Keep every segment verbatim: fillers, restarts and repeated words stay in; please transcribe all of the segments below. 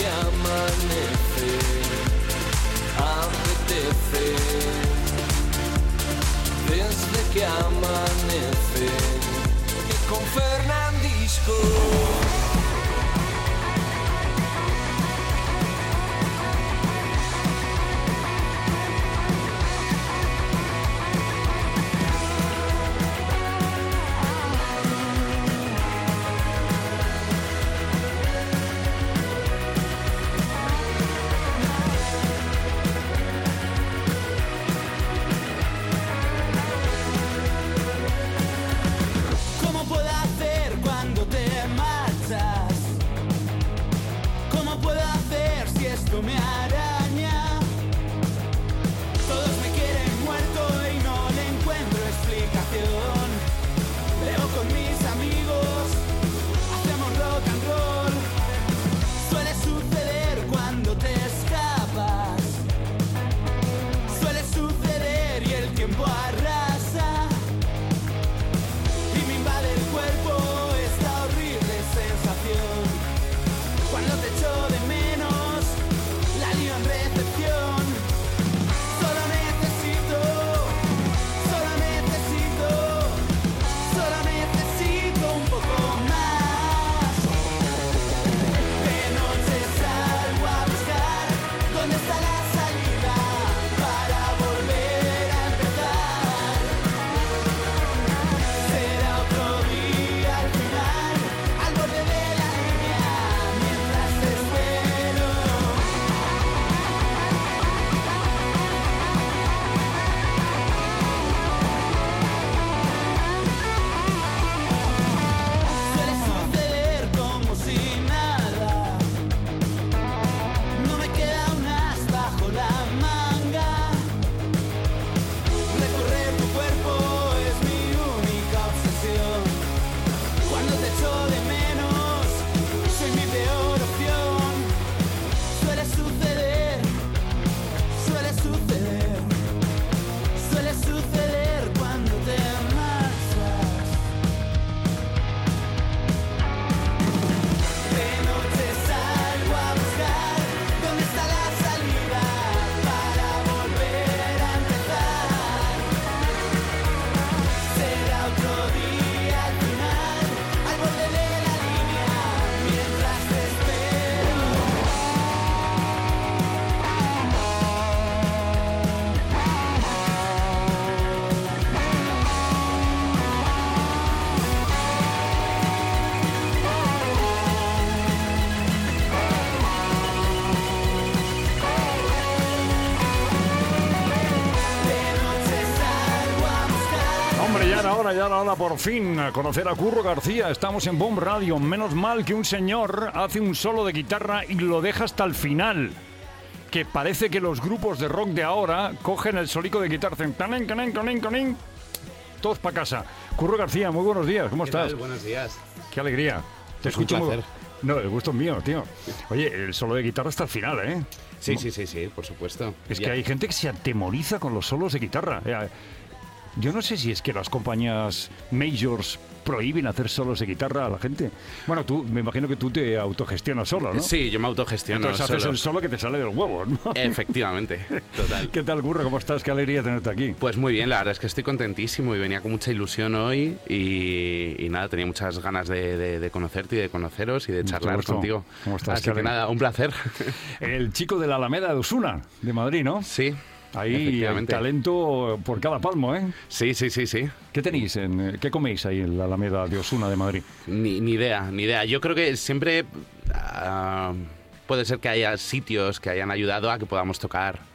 que amanece, apetece, desde que amanece, y con Fernandisco. Me araña, todos me quieren muerto y no le encuentro explicación. Leo con mis amigos, hacemos rock and roll. Suele suceder cuando te escapas, suele suceder y el tiempo arrasa y me invade el cuerpo esta horrible sensación. Cuando te echo de menos en recepción, solo necesito, solo necesito, solo necesito un poco más. De noche salgo a buscar dónde está la salida para volver a empezar. Será otro día al final, al borde de la línea, mientras te espero. Ahora, ya ahora, por fin, a conocer a Curro García. Estamos en Bomb Radio. Menos mal que un señor hace un solo de guitarra y lo deja hasta el final. Que parece que los grupos de rock de ahora cogen el solico de guitarra, hacen tanen, tanen, tanen, tanen, todos para casa. Curro García, muy buenos días. ¿Cómo estás? ¿Qué tal? Buenos días. Qué alegría. Te es escucho un placer. Muy... No, el gusto es mío, tío. Oye, el solo de guitarra hasta el final, ¿eh? Sí, sí, sí, sí, por supuesto. Es ya. Que hay gente que se atemoriza con los solos de guitarra. Yo no sé si es que las compañías majors prohíben hacer solos de guitarra a la gente. Bueno, tú, me imagino que tú te autogestionas solo, ¿no? Sí, yo me autogestiono. Entonces haces solo. el solo que te sale del huevo, ¿no? Efectivamente, total. ¿Qué tal, Curro? ¿Cómo estás? Qué alegría tenerte aquí. Pues muy bien, la verdad es que estoy contentísimo y venía con mucha ilusión hoy y, y nada, tenía muchas ganas de, de, de conocerte y de conoceros y de charlar gusto. contigo. ¿Cómo estás? Así que nada, un placer. El chico de la Alameda de Osuna, de Madrid, ¿no? Sí. Ahí el talento por cada palmo, ¿eh? Sí, sí, sí, sí. ¿Qué tenéis? En, ¿Qué coméis ahí en la Alameda de Osuna de Madrid? Ni, ni idea, ni idea. Yo creo que siempre uh, puede ser que haya sitios que hayan ayudado a que podamos tocar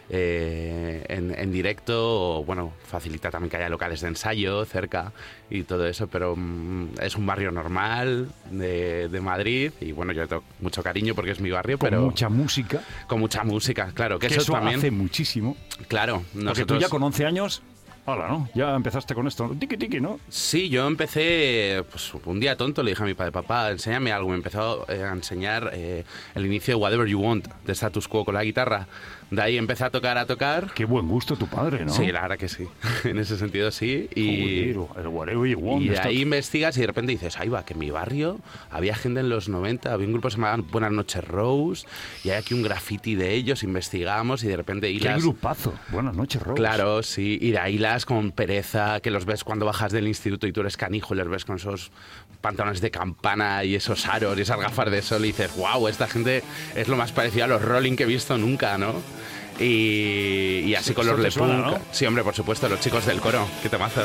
eh, en, en directo, o bueno, facilita también que haya locales de ensayo cerca y todo eso, pero um, es un barrio normal de, de Madrid y bueno, yo tengo mucho cariño porque es mi barrio, con pero... Con mucha música. Con mucha música, claro. Que, que eso, eso también hace muchísimo. Claro. Porque nosotros... tú ya con once años... Hola, ¿no? Ya empezaste con esto, tiki tiki, ¿no? Sí, yo empecé, pues un día tonto le dije a mi padre, papá, enséñame algo. Me empezó eh, a enseñar eh, el inicio de Whatever You Want, de Status Quo con la guitarra. De ahí empecé a tocar, a tocar. Qué buen gusto tu padre, ¿no? Sí, la verdad que sí. En ese sentido sí. Y, Joder, el Whatever You Want. y de está- ahí investigas y de repente dices, ahí va, que en mi barrio había gente en los noventa, había un grupo que se llamaba Buenas noches Rose, y hay aquí un graffiti de ellos, investigamos y de repente Qué hilas... grupazo. Buenas noches, Rose. Claro, sí, y de ahí las con pereza, que los ves cuando bajas del instituto y tú eres canijo y los ves con esos pantalones de campana y esos aros y esas gafas de sol y dices, wow, esta gente es lo más parecido a los Rolling que he visto nunca, ¿no? Y, y así Sí, con eso los te Le suena, Punk. ¿no? Sí, hombre, por supuesto, los chicos del coro, qué temazo.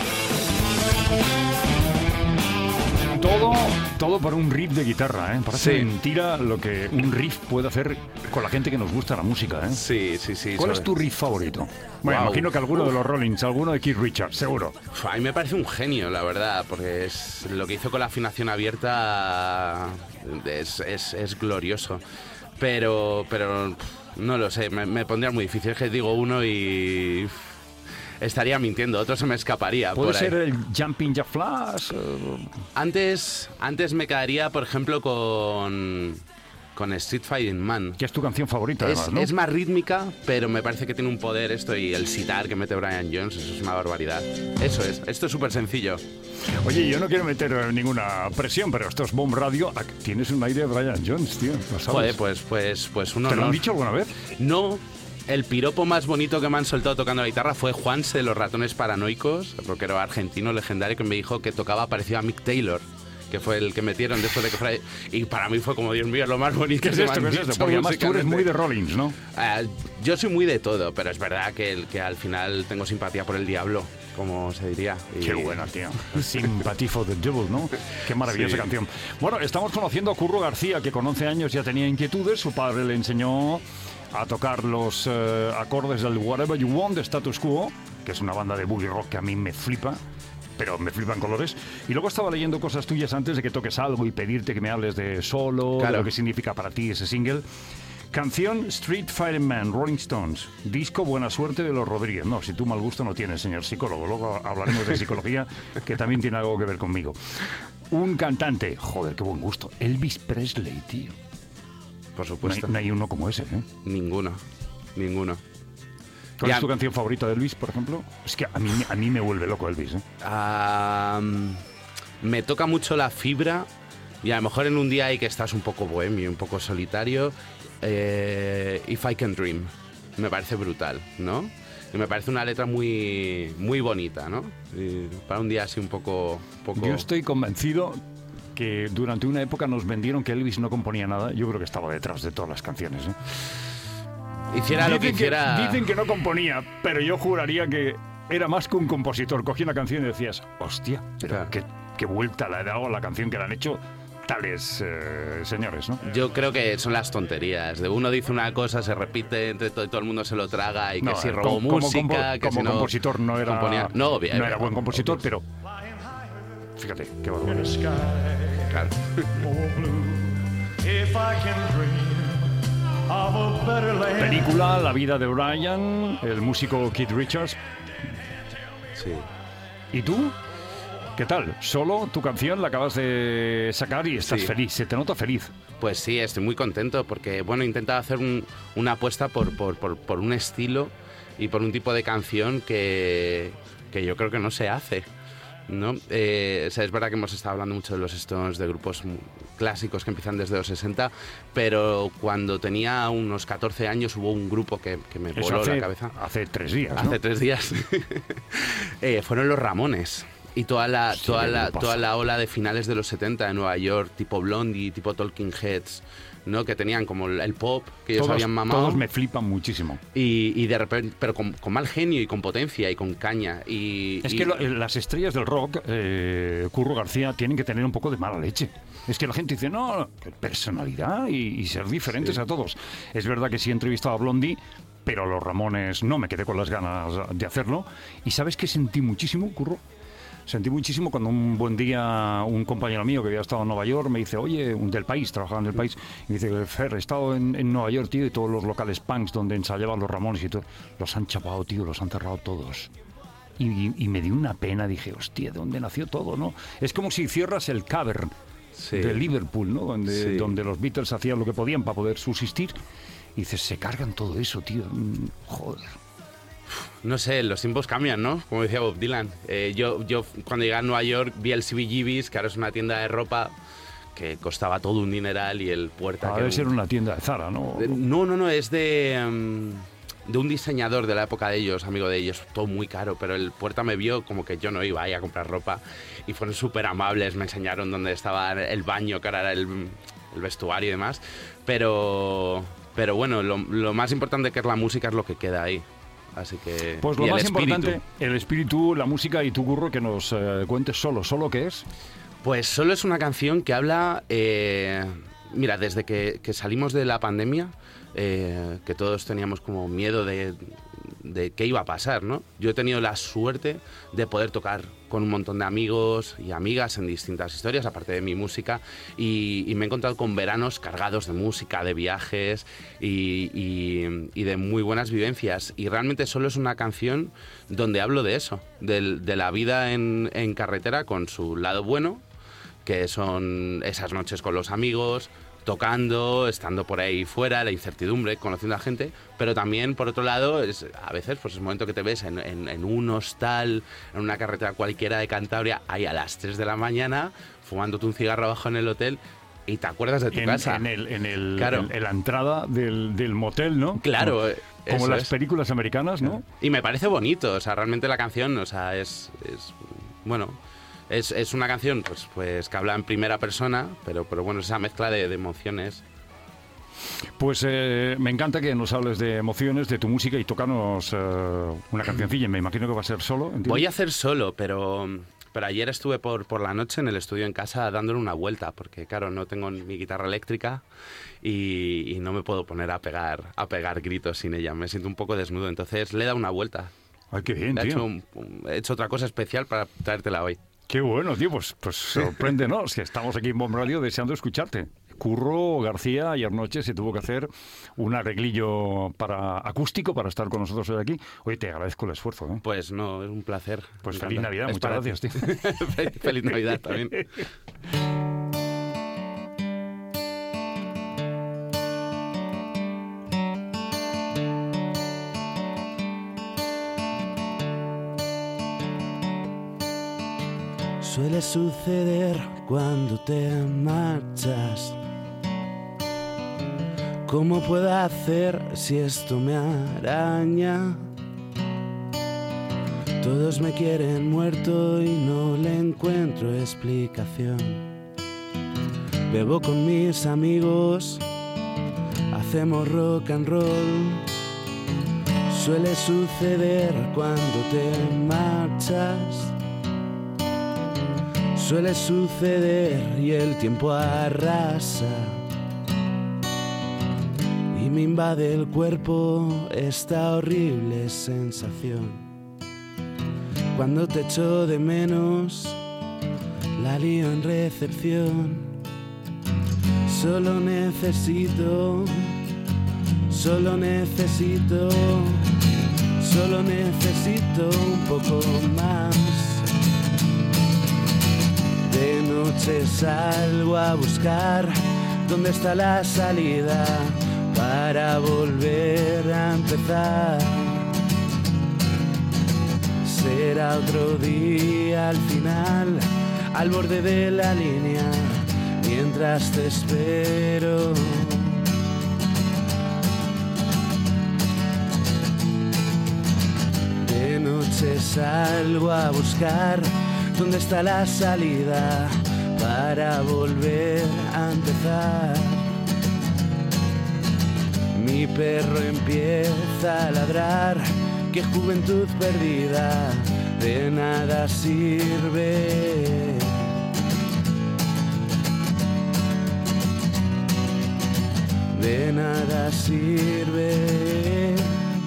Todo, todo por un riff de guitarra, ¿eh? Parece Sí. mentira lo que un riff puede hacer con la gente que nos gusta la música, ¿eh? Sí, sí, sí. ¿Cuál es sobre- tu riff favorito? Bueno, Wow. imagino que alguno de los Rollins, alguno de Keith Richards, seguro. Uf, a mí me parece un genio, la verdad, porque es lo que hizo con la afinación abierta es, es, es glorioso. Pero, pero pff, no lo sé, me, me pondría muy difícil. Es que digo uno y pff, estaría mintiendo, otro se me escaparía. ¿Puede por ahí. ser el Jumping Jack Flash? eh, Antes, antes me quedaría, por ejemplo, con, con Street Fighting Man. Que es tu canción favorita, Es, además, ¿no? es más rítmica, pero me parece que tiene un poder esto y el sitar que mete Brian Jones, eso es una barbaridad. Eso es, esto es súper sencillo. Oye, yo no quiero meter eh, ninguna presión, pero esto es Bomb Radio. Ah, tienes un aire de Brian Jones, tío. ¿Lo sabes? Joder, pues, pues, pues uno ¿Te lo no. han dicho alguna vez? No, el piropo más bonito que me han soltado tocando la guitarra fue Juanse de los Ratones Paranoicos, el rockero argentino legendario que me dijo que tocaba parecido a Mick Taylor, que fue el que metieron después de que fuera... Y para mí fue como, Dios mío, lo más bonito ¿Qué es que esto? me ¿Qué han es esto? dicho Porque además tú eres muy de musicalmente. Rollins, ¿no? Ah, yo soy muy de todo, pero es verdad que, el, que al final tengo simpatía por el diablo, como se diría. Y- Qué buena, tío. Sympathy for the Devil, ¿no? Qué maravillosa Sí. canción. Bueno, estamos conociendo a Curro García, que con once años ya tenía inquietudes. Su padre le enseñó a tocar los eh, acordes del Whatever You Want de Status Quo, que es una banda de boogie rock que a mí me flipa, pero me flipan colores. Y luego estaba leyendo cosas tuyas antes de que toques algo y pedirte que me hables de Solo, de Claro. lo que significa para ti ese single. Canción Street Fighting Man, Rolling Stones. Disco Buena Suerte de los Rodríguez. No, si tú mal gusto no tienes, señor psicólogo. Luego hablaremos de psicología, que también tiene algo que ver conmigo. Un cantante. Joder, qué buen gusto. Elvis Presley, tío. Por No hay, supuesto. no hay uno como ese, ¿eh? Ninguno, ninguno. ¿Cuál Ya. es tu canción favorita de Elvis, por ejemplo? Es que a mí, a mí me vuelve loco Elvis, ¿eh? Ah, me toca mucho la fibra y a lo mejor en un día ahí que estás un poco bohemio, un poco solitario, eh, If I Can Dream, me parece brutal, ¿no? Y me parece una letra muy, muy bonita, ¿no? Y para un día así un poco... poco... Yo estoy convencido que durante una época nos vendieron que Elvis no componía nada. Yo creo que estaba detrás de todas las canciones, ¿eh? Hiciera lo que Dicen hiciera... dicen que no componía, pero yo juraría que era más que un compositor. Cogía una canción y decías, hostia, pero Claro. qué, qué vuelta le ha dado a la canción que le han hecho tales eh, señores, ¿no? Yo creo que son las tonterías. De uno dice una cosa, se repite entre todo y todo el mundo se lo traga y que No, si eh, robó como- como música, compo- que como si no compositor no era, componía- No, bien, no era bien, buen compositor, obvio. pero fíjate, qué barbaridad. Claro. If I can dream of a better land. Película La vida de Brian, el músico Keith Richards. Sí. ¿Y tú? ¿Qué tal? Solo tu canción la acabas de sacar y estás Sí. feliz, se te nota feliz. Pues sí, estoy muy contento porque, bueno, he intentado hacer un- una apuesta por, por, por, por un estilo y por un tipo de canción que, que yo creo que no se hace, ¿no? Eh, o sea, es verdad que hemos estado hablando mucho de los Stones, de grupos mu- clásicos que empiezan desde los sesenta, pero cuando tenía unos catorce años hubo un grupo que, que me Eso voló hace, la cabeza. hace tres días, ¿no? Hace tres días. Eh, fueron los Ramones. Y toda la, Hostia, toda, qué la, grupazo. toda la ola de finales de los setenta de Nueva York, tipo Blondie, tipo Talking Heads, ¿no? Que tenían como el, el pop que ellos Todos, habían mamado. todos me flipan muchísimo. y, y de repente, pero con, con mal genio y con potencia y con caña. Y, Es y- que lo- eh, las estrellas del rock, eh, Curro García, tienen que tener un poco de mala leche. Es que la gente dice, no, personalidad y, y ser diferentes a todos. Es verdad que sí he entrevistado a Blondie, pero a los Ramones no me quedé con las ganas de hacerlo. ¿Y sabes qué sentí muchísimo, Curro? Sentí muchísimo cuando un buen día un compañero mío que había estado en Nueva York me dice, oye, un del país, trabajaba en el país, y me dice, Fer, he estado en, en Nueva York, tío, y todos los locales punks donde ensayaban los Ramones y todo, los han chapado, tío, los han cerrado todos. Y, y- y me dio una pena, dije, hostia, ¿de dónde nació todo, no? Es como si cierras el Cavern Sí. de Liverpool, ¿no? Donde, Sí. donde los Beatles hacían lo que podían para poder subsistir. Y dices, se cargan todo eso, tío. Mm, Joder. No sé, los tiempos cambian, ¿no? Como decía Bob Dylan. Eh, yo, yo cuando llegué a Nueva York vi el C B G B's, que ahora es una tienda de ropa que costaba todo un dineral, y el puerta... A que ver si era una tienda de Zara, ¿no? Eh, No, no, no, es de, um, de un diseñador de la época de ellos, amigo de ellos, todo muy caro, pero el puerta me vio como que yo no iba ahí a comprar ropa y fueron súper amables, me enseñaron dónde estaba el baño, que ahora era el, el vestuario y demás, pero, pero bueno, lo, lo más importante que es la música es lo que queda ahí. Así que... Pues lo y el más espíritu. importante, el espíritu, la música y tu curro, que nos eh, cuentes solo. ¿Solo qué es? Pues Solo es una canción que habla... Eh, mira, desde que, que salimos de la pandemia, eh, que todos teníamos como miedo de, de qué iba a pasar, ¿no? Yo he tenido la suerte de poder tocar con un montón de amigos y amigas en distintas historias, aparte de mi música, y, y me he encontrado con veranos cargados de música, de viajes y, y, y de muy buenas vivencias. Y realmente Solo es una canción donde hablo de eso, de, de la vida en, en carretera con su lado bueno, que son esas noches con los amigos, tocando, estando por ahí fuera, la incertidumbre, conociendo a gente, pero también, por otro lado, es, a veces pues es el momento que te ves en, en, en un hostal, en una carretera cualquiera de Cantabria, ahí a las tres de la mañana, fumándote un cigarro abajo en el hotel, y te acuerdas de tu en, casa. En, el, en, el, Claro. en, en la entrada del, del motel, ¿no? Claro, Como, eh, como eso las es. películas americanas, ¿no? Y me parece bonito, o sea, realmente la canción, o sea, es, es bueno... Es, es una canción pues, pues que habla en primera persona, pero, pero bueno, esa mezcla de, de emociones. Pues eh, me encanta que nos hables de emociones, de tu música, y tocarnos eh, una cancioncilla. Me imagino que va a ser solo. ¿entiendes? Voy a hacer solo, pero, pero ayer estuve por, por la noche en el estudio en casa dándole una vuelta, porque claro, no tengo mi guitarra eléctrica y, y no me puedo poner a pegar, a pegar gritos sin ella. Me siento un poco desnudo, entonces le he dado una vuelta. Ay, qué bien, He tío. hecho, un- un- he hecho otra cosa especial para traértela hoy. Qué bueno, tío. Pues, pues sorpréndenos, que estamos aquí en Bomb Radio deseando escucharte. Curro García ayer noche se tuvo que hacer un arreglillo para acústico para estar con nosotros hoy aquí. Oye, te agradezco el esfuerzo, ¿eh? Pues no, es un placer. Pues Me feliz encanta. Navidad, Es muchas para gracias, ti. tío. Feliz Navidad también. Suele suceder cuando te marchas. ¿Cómo puedo hacer si esto me araña? Todos me quieren muerto y no le encuentro explicación. Bebo con mis amigos, hacemos rock and roll. Suele suceder cuando te marchas. Suele suceder y el tiempo arrasa y me invade el cuerpo esta horrible sensación. Cuando te echo de menos, la lío en recepción. Solo necesito, solo necesito, solo necesito un poco más. De noche salgo a buscar dónde está la salida para volver a empezar. Será otro día al final, al borde de la línea, mientras te espero. De noche salgo a buscar dónde está la salida para volver a empezar. Mi perro empieza a ladrar, qué juventud perdida, de nada sirve. De nada sirve.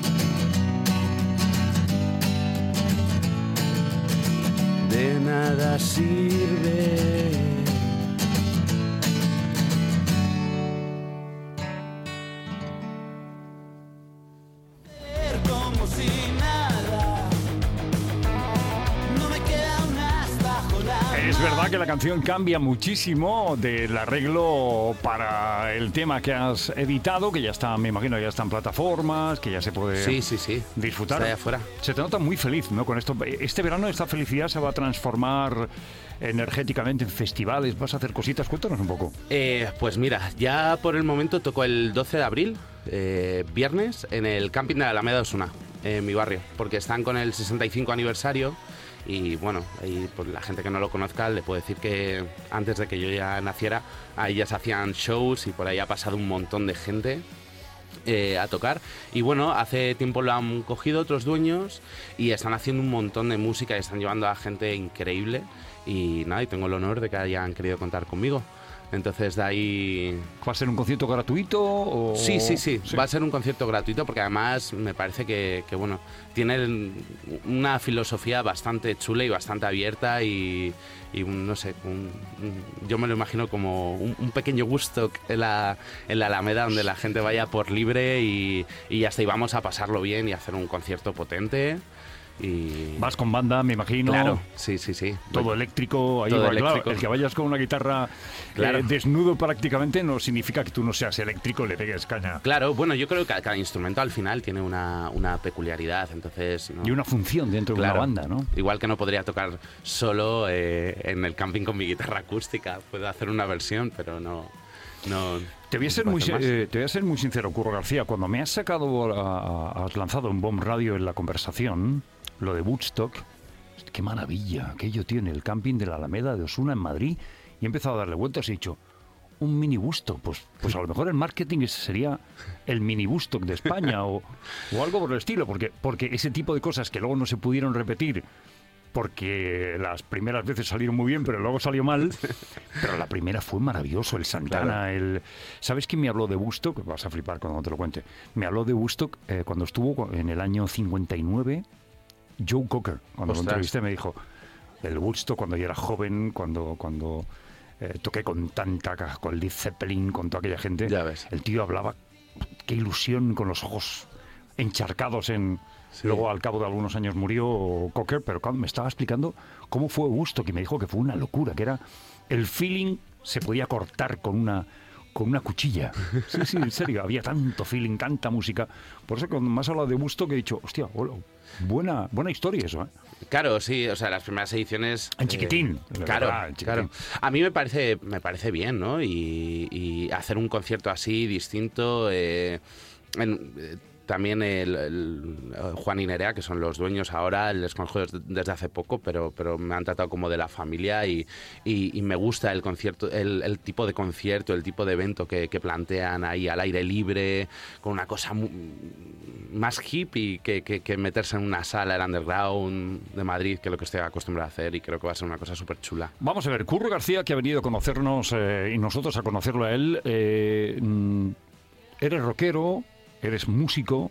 De nada sirve. Como si nada, no me queda un as bajo la Es verdad verdad que la canción cambia muchísimo del arreglo para el tema que has editado, que ya está, me imagino, ya está en plataformas, que ya se puede Sí, sí, sí. disfrutar. Está allá afuera. Se te nota muy feliz, ¿no? Con esto. Este verano esta felicidad se va a transformar energéticamente en festivales. ¿Vas a hacer cositas? Cuéntanos un poco. Eh, pues mira, ya por el momento tocó el doce de abril, eh, viernes, en el camping de la Alameda de Osuna, en mi barrio, porque están con el sesenta y cinco aniversario. Y bueno, ahí, pues, la gente que no lo conozca le puedo decir que antes de que yo ya naciera, ahí ya se hacían shows y por ahí ha pasado un montón de gente eh, a tocar. Y bueno, hace tiempo lo han cogido otros dueños y están haciendo un montón de música y están llevando a gente increíble. Y nada, y tengo el honor de que hayan querido contar conmigo. Entonces de ahí... ¿Va a ser un concierto gratuito? O... Sí, sí, sí, sí, va a ser un concierto gratuito porque además me parece que, que bueno, tiene una filosofía bastante chula y bastante abierta y, y un, no sé, un, un, yo me lo imagino como un, un pequeño gusto en la, en la Alameda donde la gente vaya por libre y, y ya está, y vamos a pasarlo bien y hacer un concierto potente. Y... Vas con banda, me imagino. Claro, sí, sí, sí. Todo eléctrico. Ahí Todo va, claro, eléctrico. el que vayas con una guitarra Claro. eh, desnudo prácticamente no significa que tú no seas eléctrico y le pegues caña. Claro, bueno, yo creo que cada instrumento al final tiene una, una peculiaridad, entonces... ¿no? Y una función dentro Claro. de una banda, ¿no? Igual que no podría tocar solo eh, en el camping con mi guitarra acústica, puedo hacer una versión, pero no... no Te voy a ser no muy, puedo hacer más. eh, te voy a ser muy sincero, Curro García. Cuando me has sacado, a- a- has lanzado en Bomb Radio en la conversación, lo de Woodstock, qué maravilla, aquello tiene el camping de la Alameda de Osuna en Madrid, y he empezado a darle vueltas y he dicho, un mini Woodstock, pues, pues a lo mejor el marketing ese sería el mini Woodstock de España o, o algo por el estilo, porque, porque ese tipo de cosas que luego no se pudieron repetir porque las primeras veces salieron muy bien, pero luego salió mal. Pero la primera fue maravilloso, el Santana, Claro. el... ¿Sabes quién me habló de Woodstock? Vas a flipar cuando te lo cuente. Me habló de Woodstock eh, cuando estuvo en el año cincuenta y nueve, Joe Cocker, cuando lo Ostras. entrevisté, me dijo, el Woodstock cuando yo era joven, cuando... cuando eh, toqué con tanta, con Led Zeppelin, con toda aquella gente. Ya ves. El tío hablaba, qué ilusión, con los ojos encharcados en... Sí. Luego, al cabo de algunos años, murió Cocker, pero cuando me estaba explicando cómo fue Woodstock, y me dijo que fue una locura, que era el feeling se podía cortar con una con una cuchilla. Sí, sí, en serio, había tanto feeling, tanta música. Por eso cuando me has hablado de Woodstock he dicho, hostia, bueno, buena, buena historia eso, ¿eh? Claro, sí, o sea, las primeras ediciones... En chiquitín, de claro, verdad, en chiquitín. claro. A mí me parece, me parece bien, ¿no? Y, y hacer un concierto así, distinto... Eh, en, eh, también el, el Juan y Nerea, que son los dueños ahora, les conozco desde hace poco, pero, pero me han tratado como de la familia y, y, y me gusta el concierto, el, el tipo de concierto, el tipo de evento que, que plantean ahí al aire libre, con una cosa mu- más hippie que, que, que meterse en una sala, el underground de Madrid, que es lo que estoy acostumbrado a hacer y creo que va a ser una cosa súper chula. Vamos a ver, Curro García, que ha venido a conocernos eh, y nosotros a conocerlo a él, eh, mm, eres rockero, eres músico,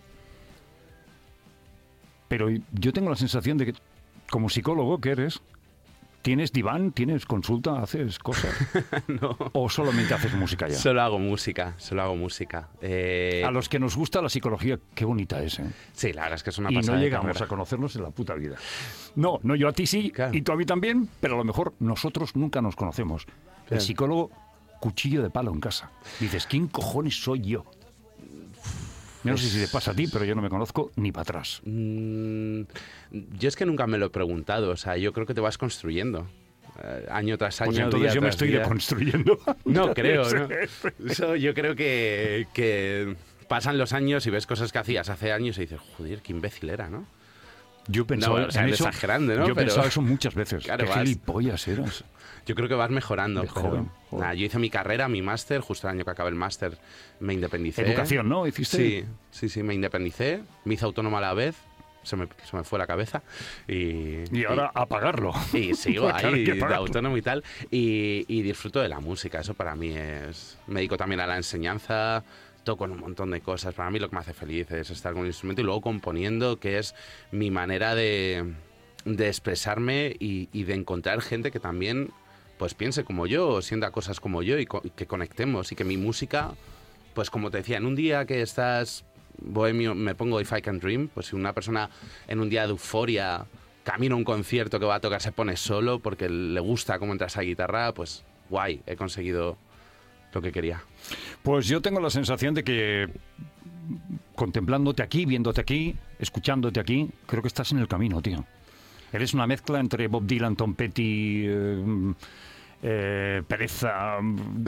pero yo tengo la sensación de que, como psicólogo que eres, ¿tienes diván, tienes consulta, haces cosas? No. ¿O solamente haces música ya? Solo hago música, solo hago música. Eh, A los que nos gusta la psicología, qué bonita es, ¿eh? Sí, la verdad es que es una Y pasada no de llegamos carrera. a conocernos en la puta vida. No, no, yo a ti sí, Claro. y tú a mí también, pero a lo mejor nosotros nunca nos conocemos. El Claro. psicólogo, cuchillo de palo en casa. Dices, ¿quién cojones soy yo? Yo no sé si te pasa a ti, pero yo no me conozco ni para atrás. Mm, yo es que nunca me lo he preguntado, o sea, yo creo que te vas construyendo. eh, año tras año, Pues entonces día yo me tras estoy día. deconstruyendo. No creo, ¿no? Eso yo creo que, que pasan los años y ves cosas que hacías hace años y dices, joder, qué imbécil era, ¿no? Yo pensaba No, o sea, en eso, exagerando, ¿no? Yo Pero- pensaba eso muchas veces. Claro, Qué vas- gilipollas eras. Yo creo que vas mejorando. De pero- joven, joven. Nada, yo hice mi carrera, mi máster, justo el año que acabé el máster me independicé. Educación, ¿no? ¿Hiciste? Sí, sí, sí, me independicé, me hice autónomo a la vez, se me, se me fue la cabeza y... Y ahora a pagarlo. Y sigo Claro, hay ahí que de pagarlo. autónomo y tal. Y, y disfruto de la música. Eso para mí es... Me dedico también a la enseñanza. Toco en un montón de cosas. Para mí lo que me hace feliz es estar con un instrumento y luego componiendo, que es mi manera de, de expresarme y, y de encontrar gente que también pues piense como yo, o sienta cosas como yo y, co- y que conectemos. Y que mi música, pues como te decía, en un día que estás bohemio, me pongo If I Can Dream, pues si una persona en un día de euforia camino a un concierto que va a tocar se pone solo porque le gusta cómo entra esa guitarra, pues guay, he conseguido lo que quería. Pues yo tengo la sensación de que contemplándote aquí, viéndote aquí, escuchándote aquí, creo que estás en el camino, tío. Eres una mezcla entre Bob Dylan, Tom Petty, eh, eh, Pereza.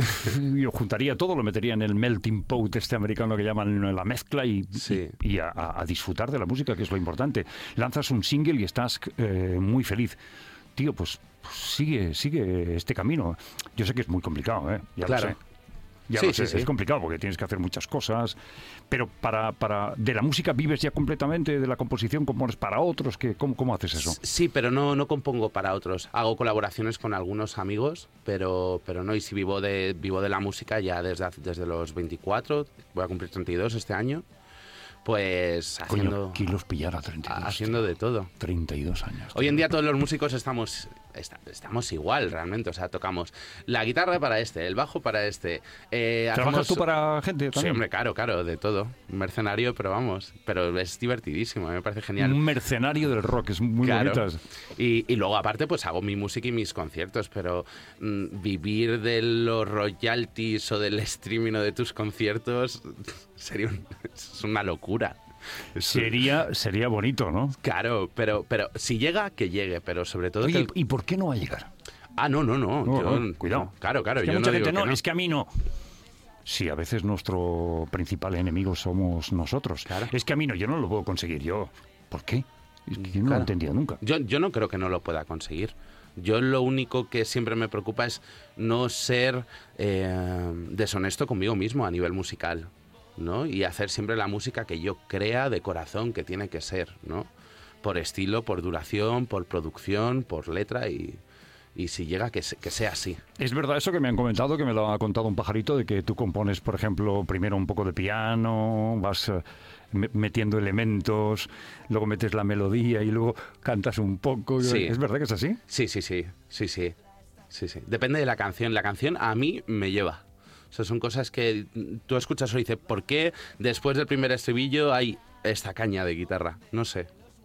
Yo juntaría todo, lo metería en el melting pot este americano que llaman la mezcla y, Sí. y, y a, a disfrutar de la música, que es lo importante. Lanzas un single y estás eh, muy feliz. Tío, pues, pues sigue, sigue este camino. Yo sé que es muy complicado, ¿eh? Ya Claro. lo sé. Ya Sí, lo sé, sí, sí. es complicado porque tienes que hacer muchas cosas, pero para, para de la música vives ya completamente, de la composición compones para otros, que, ¿cómo, ¿cómo haces eso? Sí, pero no, no compongo para otros. Hago colaboraciones con algunos amigos, pero, pero no. Y si vivo de, vivo de la música ya desde, hace- desde los veinticuatro, voy a cumplir treinta y dos este año, pues haciendo, Coño, kilos pillar a treinta y dos. haciendo de todo. treinta y dos años. Hoy en día todos los músicos estamos, esta- estamos igual realmente, o sea, tocamos la guitarra para este, el bajo para este. Eh, ¿Trabajas hacemos- tú para gente Sí, también? hombre, claro, claro, de todo. Un mercenario, pero vamos, pero es divertidísimo, a mí me parece genial. Un mercenario del rock, es muy Claro. bonitas. Y, y luego aparte pues hago mi música y mis conciertos, pero mm, vivir de los royalties o del streaming o de tus conciertos sería un- es una locura. Es- Sería, sería bonito, ¿no? Claro, pero, pero si llega, que llegue, pero sobre todo que Oye, el- ¿y por qué no va a llegar? Ah, no, no, no. No, yo- no, cuidado. no, Claro, claro, Es que yo mucha no gente digo no, que no. es que a mí no. Sí, a veces nuestro principal enemigo somos nosotros. Claro. Es que a mí no, yo no lo puedo conseguir yo. ¿Por qué? Es que yo no lo he Claro. entendido nunca. Yo, yo no creo que no lo pueda conseguir. Yo lo único que siempre me preocupa es no ser eh, deshonesto conmigo mismo a nivel musical, ¿no? Y hacer siempre la música que yo crea de corazón que tiene que ser, ¿no? Por estilo, por duración, por producción, por letra y, y si llega que, se- que sea así. Es verdad eso que me han comentado, que me lo ha contado un pajarito, de que tú compones, por ejemplo, primero un poco de piano, vas eh, me- metiendo elementos, luego metes la melodía y luego cantas un poco. Sí. ¿Es verdad que es así? Sí, sí, sí, sí, sí, sí, sí. Depende de la canción. La canción a mí me lleva. O sea, son cosas que tú escuchas y dices, ¿por qué después del primer estribillo hay esta caña de guitarra? No sé.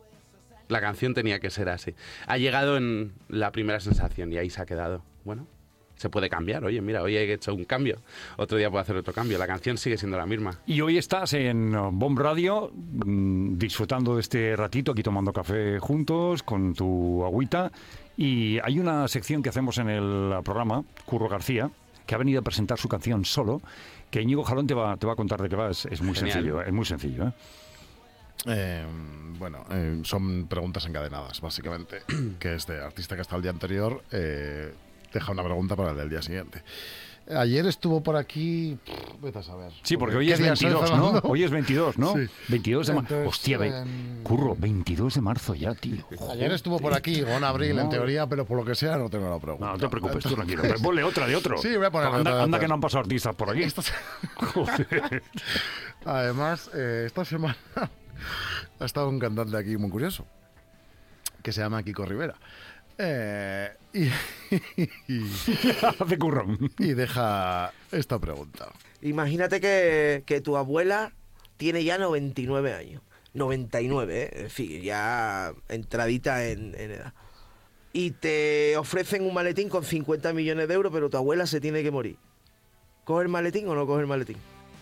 La canción tenía que ser así. Ha llegado en la primera sensación y ahí se ha quedado. Bueno, se puede cambiar. Oye, mira, hoy he hecho un cambio. Otro día puedo hacer otro cambio. La canción sigue siendo la misma. Y hoy estás en uh, Bomb Radio, mm, disfrutando de este ratito, aquí tomando café juntos, con tu agüita. Y hay una sección que hacemos en el programa, Curro García, que ha venido a presentar su canción solo, que Íñigo Jalón te va, te va a contar de qué va. Es, es muy Genial. sencillo, es muy sencillo. ¿eh? Eh, bueno, eh, son preguntas encadenadas, básicamente, que este artista que está el día anterior eh, deja una pregunta para el del día siguiente. Ayer estuvo por aquí, pff, vete a saber. Sí, porque hoy ¿Qué es día estoy, veintidós, ¿no? Fernando? Hoy es veintidós, ¿no? Sí. veintidós de marzo. Entonces, Hostia, ve- en- Curro, veintidós de marzo ya, tío. Ayer estuvo por aquí, o en abril, en No. teoría, pero por lo que sea no tengo la pregunta. No, no te preocupes, tú tranquilo. Pero ponle otra de otro. Sí, voy a poner anda, otra de anda otras. que no han pasado artistas por aquí. Esta se- Joder. Además, eh, esta semana ha estado un cantante aquí muy curioso, que se llama Kiko Rivera. Eh, y, y, Hace curro. y deja esta pregunta. Imagínate que, que tu abuela tiene ya noventa y nueve años. noventa y nueve, ¿eh? En fin, ya entradita en, en edad. Y te ofrecen un maletín con cincuenta millones de euros, pero tu abuela se tiene que morir. ¿Coge el maletín o no coge el maletín?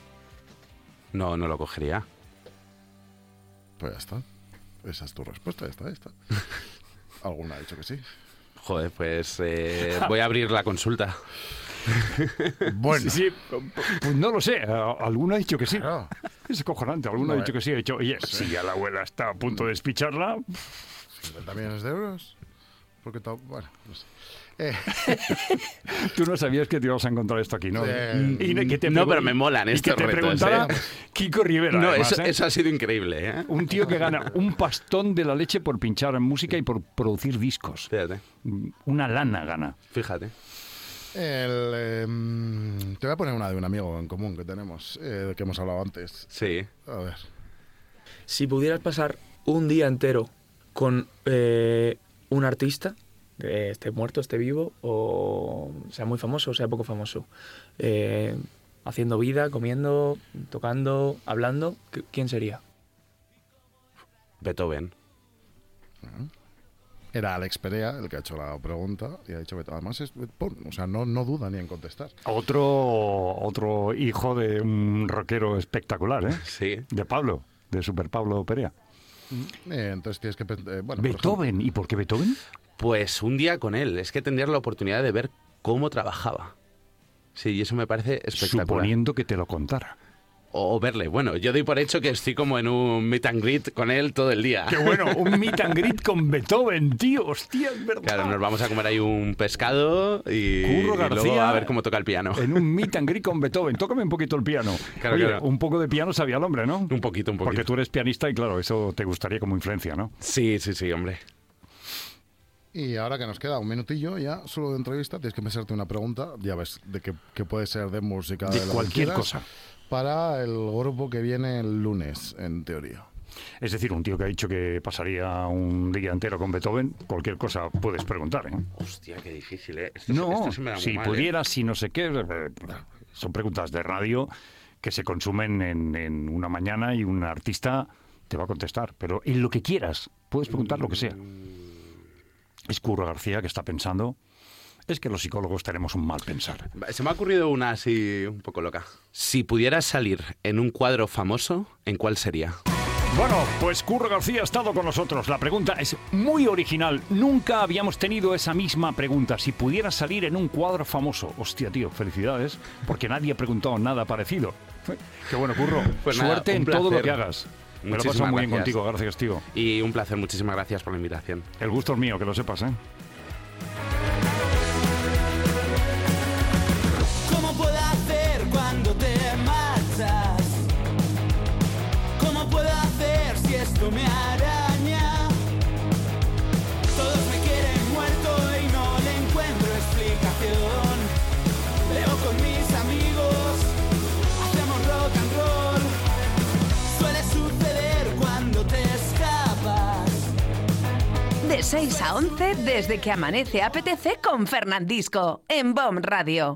No, no lo cogería. Pues ya está. Esa es tu respuesta, ya está, ya está. Alguna ha dicho que sí. Joder, pues eh, voy a abrir la consulta. Bueno, Sí, sí, pues no lo sé. a- Alguno ha dicho que sí. Claro. Es cojonante. Alguno ha No, dicho eh. que sí. Ha dicho, oye, si ya la abuela está a punto de despicharla. cincuenta millones de euros. Porque ta- bueno, no sé. Eh, Tú no sabías que te ibas a encontrar esto aquí, ¿no? Eh, Y que te no, pregun- pero me molan y que estos te retos, preguntara ¿eh? Kiko Rivera. No, además, eso, ¿eh? eso ha sido increíble, ¿eh? Un tío que gana un pastón de la leche por pinchar en música y por producir discos. Fíjate, Una lana gana. fíjate. el, em, te voy a poner una de un amigo en común que tenemos, eh, del que hemos hablado antes. Sí. A ver. Si pudieras pasar un día entero con eh, un artista, eh, esté muerto, esté vivo, o sea muy famoso o sea poco famoso, eh, haciendo vida, comiendo, tocando, hablando, ¿qui- ¿quién sería? Beethoven. Era Alex Perea el que ha hecho la pregunta y ha dicho Beethoven. Además, es, o sea, no, no duda ni en contestar. Otro, otro hijo de un rockero espectacular, ¿eh? Sí. De Pablo, de Super Pablo Perea. Eh, entonces tienes que... Eh, bueno, Beethoven. por ¿Y por qué Beethoven? Pues un día con él. Es que tendrías la oportunidad de ver cómo trabajaba. Sí, y eso me parece espectacular. Suponiendo que te lo contara. O verle. Bueno, yo doy por hecho que estoy como en un meet and greet con él todo el día. ¡Qué bueno! Un meet and greet con Beethoven, tío. ¡Hostia, es verdad! Claro, nos vamos a comer ahí un pescado y, Curro y García, luego a ver cómo toca el piano. En un meet and greet con Beethoven. Tócame un poquito el piano. Claro, Oye, claro. un poco de piano sabía el hombre, ¿no? Un poquito, un poquito. Porque tú eres pianista y claro, eso te gustaría como influencia, ¿no? Sí, sí, sí, hombre. Y ahora que nos queda un minutillo ya solo de entrevista, tienes que pensarte una pregunta, ya ves, de que, que puede ser de música, De de, lo cualquier que quieras, cosa. para el grupo que viene el lunes, en teoría. Es decir, un tío que ha dicho que pasaría un día entero con Beethoven, cualquier cosa puedes preguntar, ¿eh? Hostia, qué difícil, ¿eh? Esto, No, esto se me da muy si mal, ¿eh? pudieras, si no sé qué... eh, Son preguntas de radio que se consumen en, en una mañana y un artista te va a contestar. Pero en lo que quieras, puedes preguntar lo que sea. Es Curro García que está pensando... Es que los psicólogos tenemos un mal pensar. Se me ha ocurrido una así un poco loca. Si pudieras salir en un cuadro famoso, ¿en cuál sería? Bueno, pues Curro García ha estado con nosotros. La pregunta es muy original. Nunca habíamos tenido esa misma pregunta. Si pudieras salir en un cuadro famoso. Hostia, tío, felicidades. Porque nadie ha preguntado nada parecido. Qué bueno, Curro. Pues nada, Suerte un en todo lo placer. que hagas. Me lo he Muchísimas pasado muy bien gracias. contigo. Gracias, tío. Y un placer, muchísimas gracias por la invitación. El gusto es mío, que lo sepas, ¿eh? ¿Cómo puedo hacer cuando te marchas? ¿Cómo puedo hacer si esto me araña? Todos me quieren muerto y no le encuentro explicación. Leo con mis amigos, hacemos rock and roll. Suele suceder cuando te escapas. De seis a once, desde que amanece apetece con Fernandisco, en B O M Radio.